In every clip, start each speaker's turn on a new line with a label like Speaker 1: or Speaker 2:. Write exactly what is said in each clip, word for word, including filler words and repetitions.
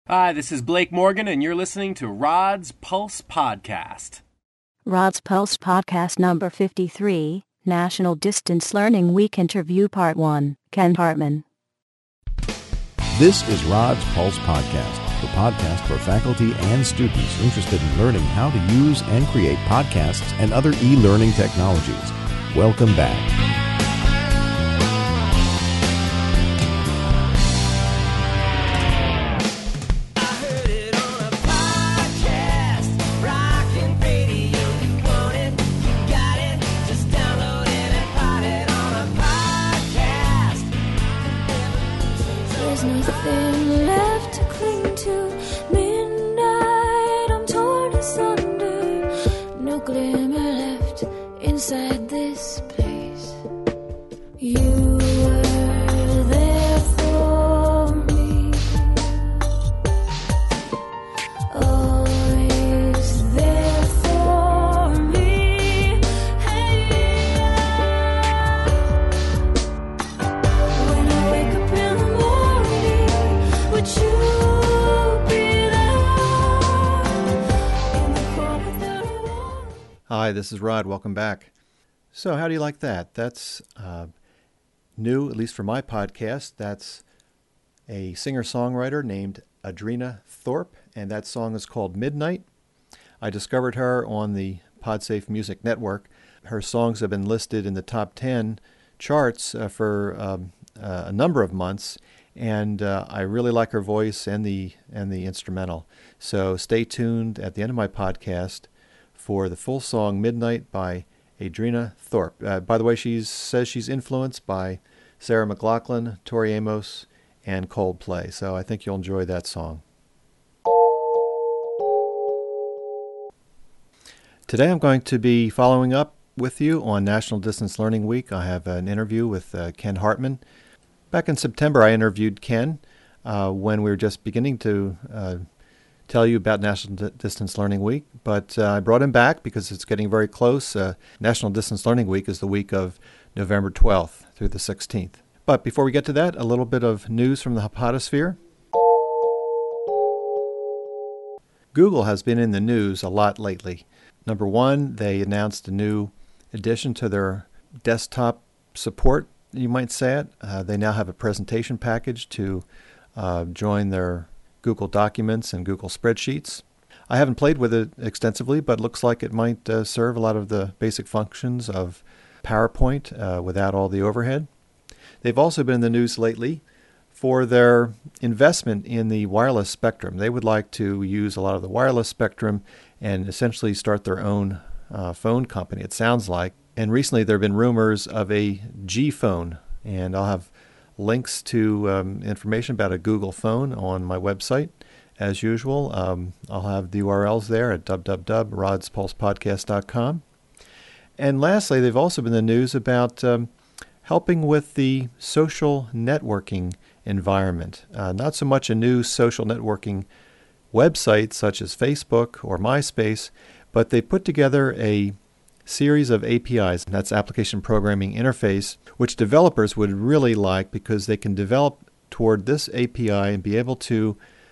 Speaker 1: Hi, this is Blake Morgan, and you're listening to Rod's Pulse Podcast.
Speaker 2: Rod's Pulse Podcast number fifty-three, National Distance Learning Week Interview Part one, Ken Hartman.
Speaker 3: This is Rod's Pulse Podcast, the podcast for faculty and students interested in learning how to use and create podcasts and other e-learning technologies. Welcome back.
Speaker 4: Hi, this is Rod. Welcome back. So how do you like that? That's uh, new, at least for my podcast. That's a singer-songwriter named Adrena Thorpe, and that song is called Midnight. I discovered her on the Podsafe Music Network. Her songs have been listed in the top ten charts uh, for um, uh, a number of months, and uh, I really like her voice and the and the instrumental. So stay tuned at the end of my podcast for the full song Midnight by Adrena Thorpe. Uh, by the way, she says she's influenced by Sarah McLachlan, Tori Amos, and Coldplay. So I think you'll enjoy that song. Today I'm going to be following up with you on National Distance Learning Week. I have an interview with uh, Ken Hartman. Back in September, I interviewed Ken uh, when we were just beginning to uh, tell you about National D- Distance Learning Week, but uh, I brought him back because it's getting very close. Uh, National Distance Learning Week is the week of November twelfth through the sixteenth. But before we get to that, a little bit of news from the Podosphere. Google has been in the news a lot lately. Number one, they announced a new addition to their desktop support, you might say it. Uh, they now have a presentation package to uh, join their Google Documents and Google Spreadsheets. I haven't played with it extensively, but looks like it might uh, serve a lot of the basic functions of PowerPoint uh, without all the overhead. They've also been in the news lately for their investment in the wireless spectrum. They would like to use a lot of the wireless spectrum and essentially start their own uh, phone company, it sounds like. And recently there have been rumors of a G phone, and I'll have links to um, information about a Google phone on my website. As usual, um, I'll have the U R Ls there at w w w dot rods pulse podcast dot com. And lastly, they've also been in the news about um, helping with the social networking environment. Uh, not so much a new social networking website such as Facebook or MySpace, but they put together a series of A P Is, that's Application Programming Interface, which developers would really like because they can develop toward this A P I and be able to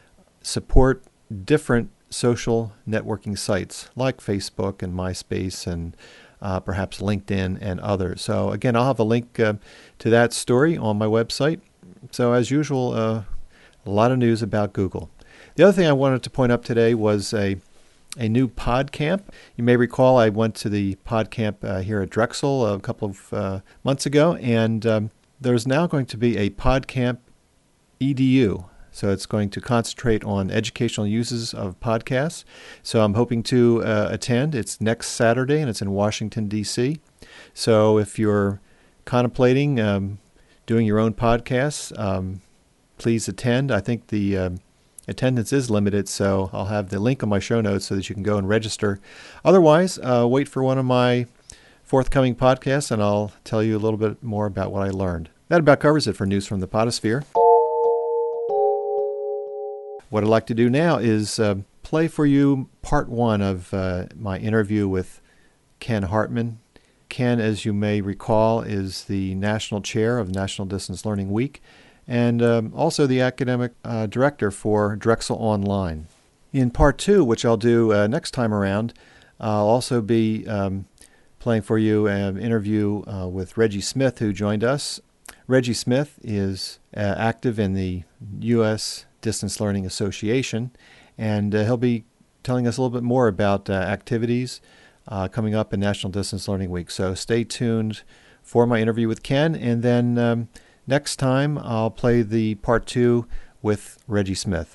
Speaker 4: support different social networking sites like Facebook and MySpace and uh, perhaps LinkedIn and others. So again, I'll have a link uh, to that story on my website. So as usual, uh, a lot of news about Google. The other thing I wanted to point up today was a a new PodCamp. You may recall I went to the PodCamp uh, here at Drexel a couple of uh, months ago, and um, there's now going to be a PodCamp E D U. So it's going to concentrate on educational uses of podcasts. So I'm hoping to uh, attend. It's next Saturday, and it's in Washington, D C. So if you're contemplating um, doing your own podcasts, um, please attend. I think the um, attendance is limited, so I'll have the link on my show notes so that you can go and register. Otherwise, uh, wait for one of my forthcoming podcasts, and I'll tell you a little bit more about what I learned. That about covers it for news from the Podosphere. What I'd like to do now is uh, play for you part one of uh, my interview with Ken Hartman. Ken, as you may recall, is the national chair of National Distance Learning Week, and um, also the academic uh, director for Drexel Online. In part two, which I'll do uh, next time around, I'll also be um, playing for you an interview uh, with Reggie Smith, who joined us. Reggie Smith is uh, active in the U S Distance Learning Association, and uh, he'll be telling us a little bit more about uh, activities uh, coming up in National Distance Learning Week. So stay tuned for my interview with Ken, and then um, next time I'll play the part two with Reggie Smith.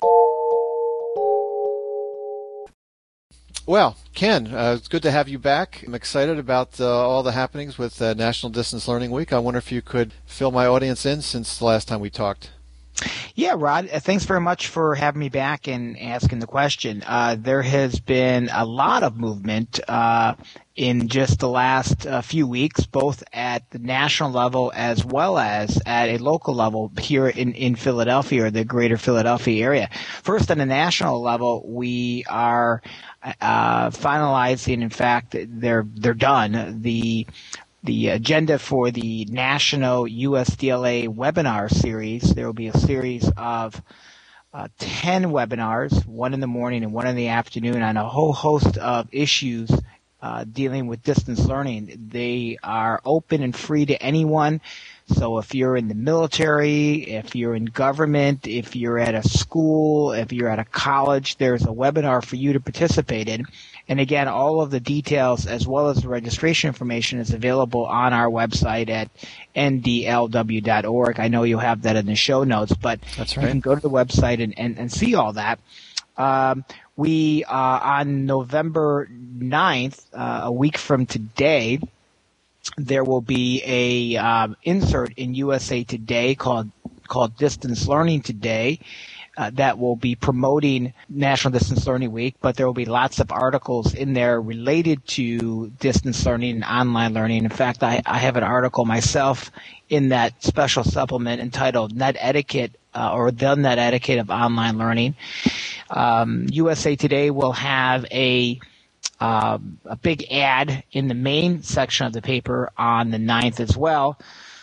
Speaker 4: Well, Ken, uh, it's good to have you back. I'm excited about uh, all the happenings with uh, National Distance Learning Week. I wonder if you could fill my audience in since the last time we talked.
Speaker 5: Yeah, Rod, uh, thanks very much for having me back and asking the question. Uh, there has been a lot of movement uh, in just the last uh, few weeks, both at the national level as well as at a local level here in, in Philadelphia or the greater Philadelphia area. First, on the national level, we are uh, finalizing, in fact, they're, they're done, the The agenda for the National U S D L A webinar series. There will be a series of uh, ten webinars, one in the morning and one in the afternoon, on a whole host of issues uh, dealing with distance learning. They are open and free to anyone. So if you're in the military, if you're in government, if you're at a school, if you're at a college, there's a webinar for you to participate in. And again, all of the details as well as the registration information is available on our website at N D L W dot org. I know you'll have that in the show notes, but
Speaker 4: That's right.
Speaker 5: You can go to the website and, and, and see all that. Um, we, uh, on November ninth, uh, a week from today, there will be a um, insert in U S A Today called called Distance Learning Today. Uh, that will be promoting National Distance Learning Week, but there will be lots of articles in there related to distance learning and online learning. In fact, I, I have an article myself in that special supplement entitled Net Etiquette uh, or the Net Etiquette of Online Learning. Um, U S A Today will have a uh, a big ad in the main section of the paper on the ninth as well.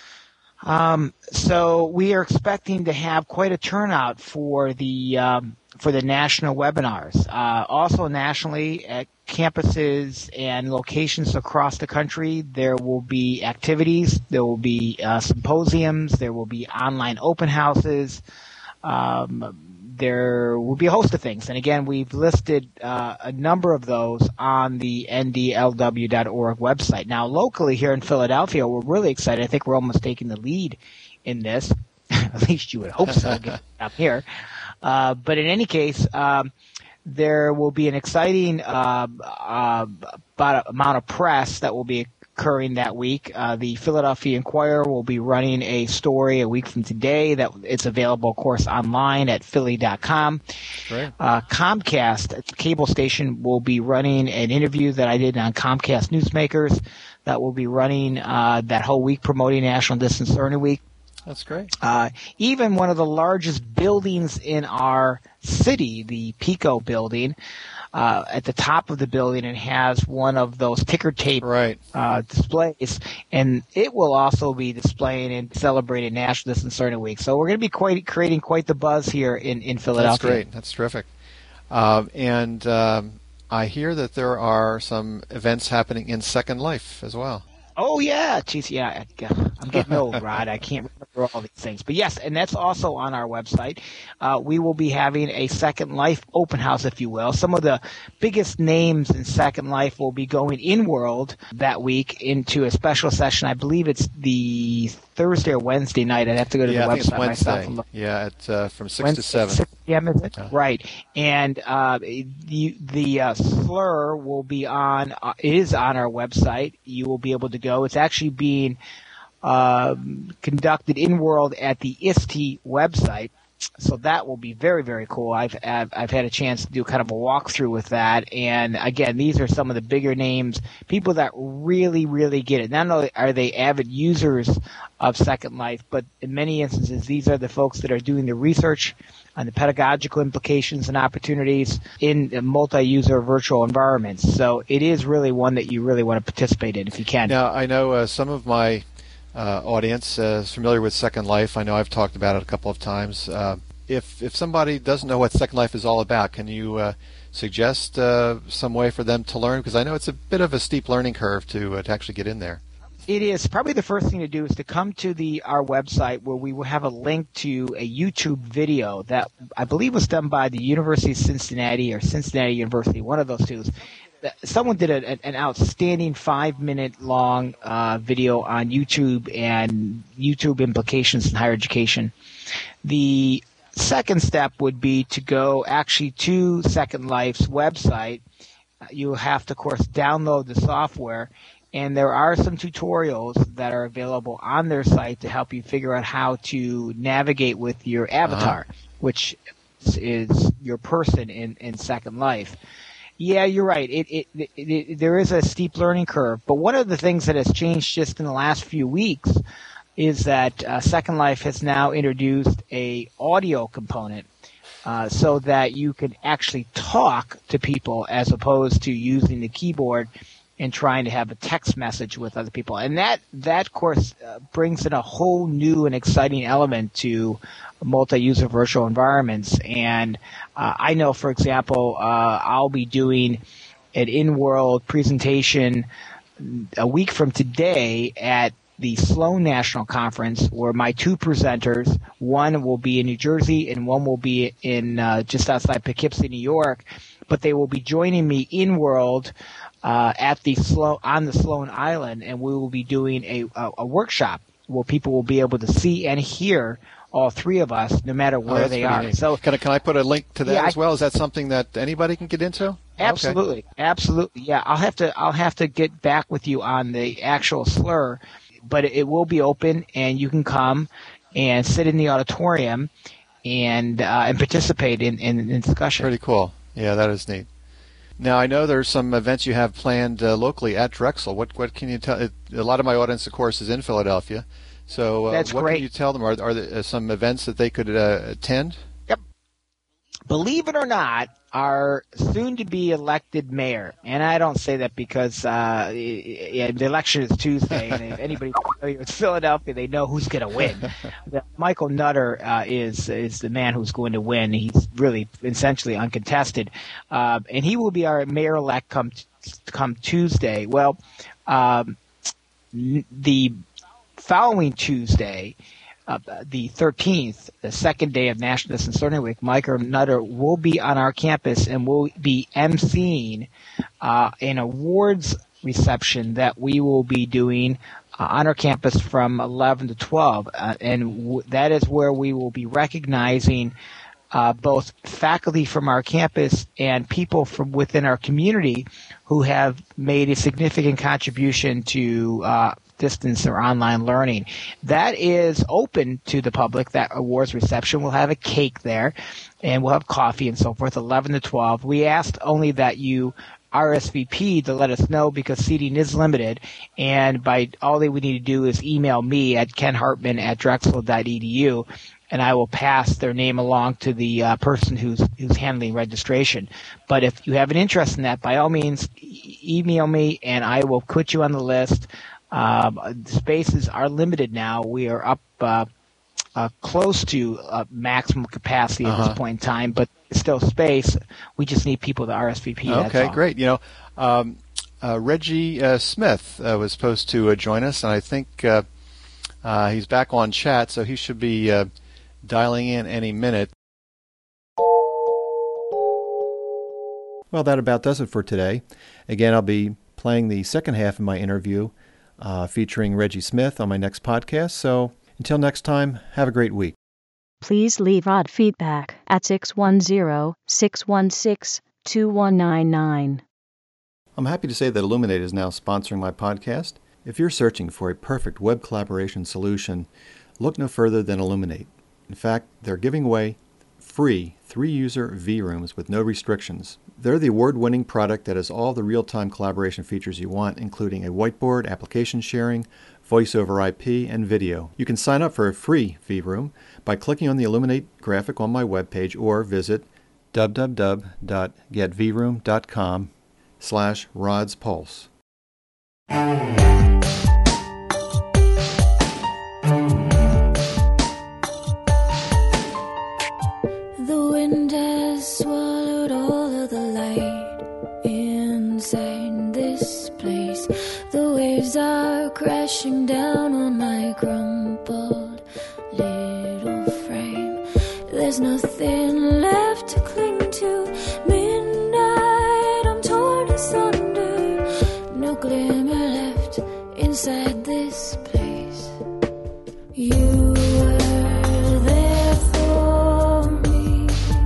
Speaker 5: Um, so we are expecting to have quite a turnout for the um, for the national webinars. Uh, also nationally, at campuses and locations across the country, there will be activities. There will be uh, symposiums. There will be online open houses. Um, there will be a host of things. And again, we've listed uh, a number of those on the N D L W dot org website. Now, locally here in Philadelphia, we're really excited. I think we're almost taking the lead in this. At least you would hope so, up here. Uh, but in any case, um, there will be an exciting uh, uh, about amount of press that will be occurring that week. Uh, the Philadelphia Inquirer will be running a story a week from today that it's available, of course, online at philly dot com.
Speaker 4: Right.
Speaker 5: Uh, Comcast, a cable station, will be running an interview that I did on Comcast Newsmakers that will be running uh, that whole week promoting National Distance Learning Week.
Speaker 4: That's great.
Speaker 5: Uh, even one of the largest buildings in our city, the Pico building, uh, at the top of the building, it has one of those ticker tape
Speaker 4: Right.
Speaker 5: uh, displays, and it will also be displaying and celebrating National Distance Learning Week. So we're going to be quite creating quite the buzz here in, in Philadelphia.
Speaker 4: That's great. That's terrific. Um, and um, I hear that there are some events happening in Second Life as well.
Speaker 5: Oh, yeah. Jeez, yeah. I'm getting old, Rod. I can't remember all these things. But, yes, and that's also on our website. Uh, we will be having a Second Life open house, if you will. Some of the biggest names in Second Life will be going in-world that week into a special session. I believe it's the Thursday or Wednesday night. I'd have to go to
Speaker 4: yeah,
Speaker 5: the
Speaker 4: I think
Speaker 5: website
Speaker 4: it's Wednesday.
Speaker 5: myself and look.
Speaker 4: Yeah, at, uh, from six
Speaker 5: Wednesday,
Speaker 4: to seven.
Speaker 5: six p.m. is it?
Speaker 4: Yeah.
Speaker 5: Right. And uh, the the uh, slur will be on uh, is on our website. You will be able to go. It's actually being um, conducted in world at the I S T E website. So that will be very, very cool. I've, I've I've had a chance to do kind of a walkthrough with that, and again, these are some of the bigger names, people that really, really get it. Not only are they avid users of Second Life, but in many instances, these are the folks that are doing the research on the pedagogical implications and opportunities in multi-user virtual environments. So it is really one that you really want to participate in if you can.
Speaker 4: Now, I know uh, some of my uh, audience uh, is familiar with Second Life. I know I've talked about it a couple of times. Uh, if if somebody doesn't know what Second Life is all about, can you uh, suggest uh, some way for them to learn? Because I know it's a bit of a steep learning curve to uh, to actually get in there.
Speaker 5: It is. Probably the first thing to do is to come to the our website, where we will have a link to a YouTube video that I believe was done by the University of Cincinnati or Cincinnati University, one of those two. Someone did a, an outstanding five-minute long uh, video on YouTube and YouTube implications in higher education. The second step would be to go actually to Second Life's website. You have to, of course, download the software. And there are some tutorials that are available on their site to help you figure out how to navigate with your avatar, uh-huh. which is your person in, in Second Life. Yeah, you're right. It, it, it, it, there is a steep learning curve. But one of the things that has changed just in the last few weeks is that uh, Second Life has now introduced a audio component uh, so that you can actually talk to people as opposed to using the keyboard and trying to have a text message with other people. And that, that of course, uh, brings in a whole new and exciting element to multi-user virtual environments. And uh, I know, for example, uh, I'll be doing an in-world presentation a week from today at the Sloan National Conference, where my two presenters, one will be in New Jersey and one will be in uh, just outside Poughkeepsie, New York, but they will be joining me in-world Uh, at the Sloan, on the Sloan Island, and we will be doing a, a, a workshop where people will be able to see and hear all three of us, no matter where oh, they are.
Speaker 4: Neat. So, can I, can I put a link to that yeah, as well? Is that something that anybody can get into?
Speaker 5: Absolutely, okay. absolutely. Yeah, I'll have to I'll have to get back with you on the actual slur, but it, it will be open, and you can come and sit in the auditorium and uh, and participate in, in, in discussion.
Speaker 4: Pretty cool. Yeah, that is neat. Now, I know there's some events you have planned uh, locally at Drexel. What what can you tell? A lot of my audience, of course, is in Philadelphia. So uh,
Speaker 5: That's
Speaker 4: what
Speaker 5: great.
Speaker 4: can you tell them? Are, are there some events that they could uh, attend?
Speaker 5: Yep. Believe it or not, our soon-to-be elected mayor, and I don't say that because uh, yeah, the election is Tuesday, and if anybody's familiar with Philadelphia, they know who's going to win. The, Michael Nutter uh, is is the man who's going to win. He's really essentially uncontested, uh, and he will be our mayor-elect come come Tuesday. Well, um, the following Tuesday, Uh, the thirteenth, the second day of National Distance Learning Week, Michael Nutter will be on our campus and will be emceeing uh, an awards reception that we will be doing uh, on our campus from eleven to twelve. Uh, and w- that is where we will be recognizing uh, both faculty from our campus and people from within our community who have made a significant contribution to uh, distance or online learning. That is open to the public, that awards reception. We'll have a cake there, and we'll have coffee and so forth, eleven to twelve. We asked only that you R S V P to let us know because seating is limited, and by all that we need to do is email me at ken hartman at drexel dot e d u, and I will pass their name along to the uh, person who's who's handling registration. But if you have an interest in that, by all means, e- email me, and I will put you on the list. Um, spaces are limited now. We are up uh, uh, close to uh, maximum capacity at uh-huh. this point in time, but still space. We just need people to R S V P.
Speaker 4: Okay, great. You know, um, uh, Reggie uh, Smith uh, was supposed to uh, join us, and I think uh, uh, he's back on chat, so he should be uh, dialing in any minute. Well, that about does it for today. Again, I'll be playing the second half of my interview Uh, featuring Reggie Smith on my next podcast. So until next time, have a great week.
Speaker 2: Please leave Rod feedback at six one zero, six one six, two one nine nine.
Speaker 4: I'm happy to say that Elluminate is now sponsoring my podcast. If you're searching for a perfect web collaboration solution, look no further than Elluminate. In fact, they're giving away free three-user vRooms with no restrictions. They're the award-winning product that has all the real-time collaboration features you want, including a whiteboard, application sharing, voice over I P, and video. You can sign up for a free vRoom by clicking on the Elluminate graphic on my webpage or visit w w w dot get v room dot com slash rodspulse.
Speaker 6: crashing down on my crumpled little frame. There's nothing left to cling to. Midnight, I'm torn asunder. No glimmer left inside this place. You were there for me,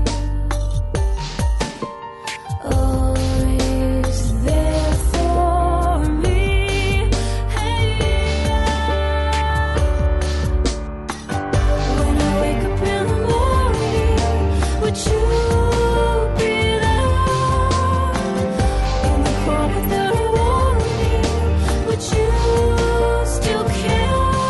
Speaker 6: always there for me. Hey, when I wake up in the morning, would you be there? In the cold without a warning, would you still care?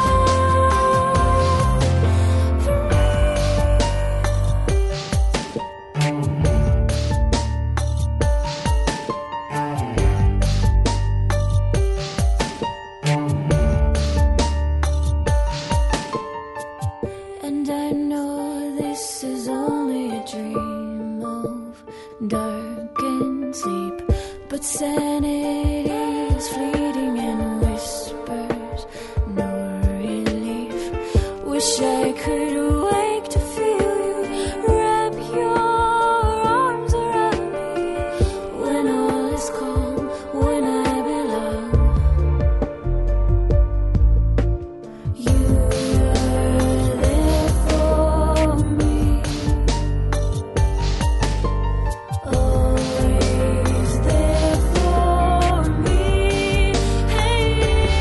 Speaker 6: And I know this is only a dream of darkened sleep, but sanity is fleeting and whispers no relief. Wish I could wake to feel you wrap your arms around me when all is calm, when I belong. You were there for me, always there for me. Hey,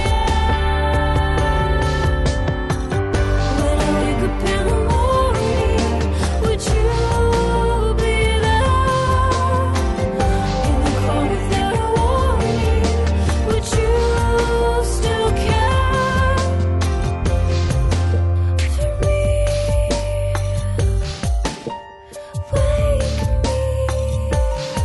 Speaker 6: when I wake up in the morning, would you be there? In the cold without a warning, would you still care for me? Wake me,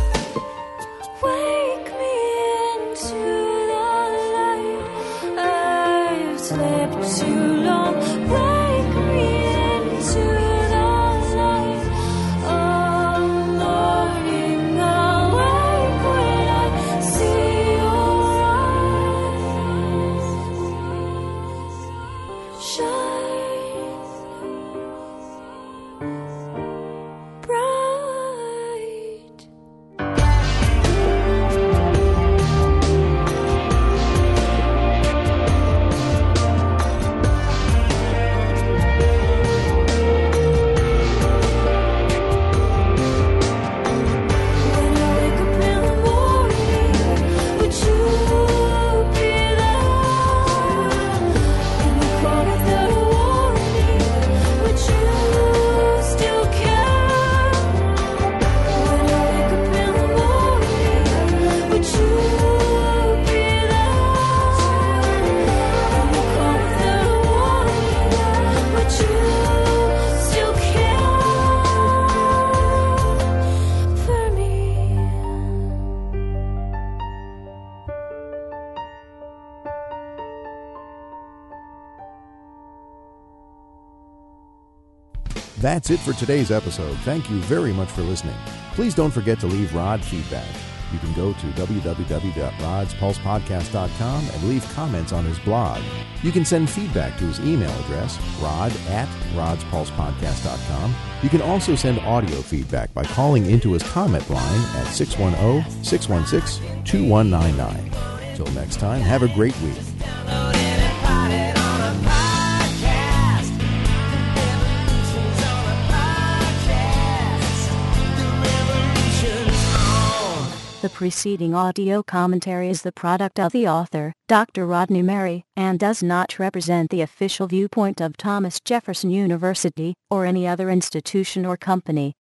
Speaker 6: wake me into the light. I've slept too long. Wake me into the light. All morning I'll wake when I see your eyes shine bright. When I wake up in the morning, would you be there? In the cold without a warning, would you still care? When I wake up in the morning, would you be there? In the cold without a warning, would you still care for me?
Speaker 3: That's it for today's episode. Thank you very much for listening. Please don't forget to leave Rod feedback. You can go to w w w dot rods pulse podcast dot com and leave comments on his blog. You can send feedback to his email address, rod at rods pulse podcast dot com. You can also send audio feedback by calling into his comment line at six one zero, six one six, two one nine nine. Till next time, have a great week.
Speaker 2: The preceding audio commentary is the product of the author, Doctor Rodney Merry, and does not represent the official viewpoint of Thomas Jefferson University, or any other institution or company.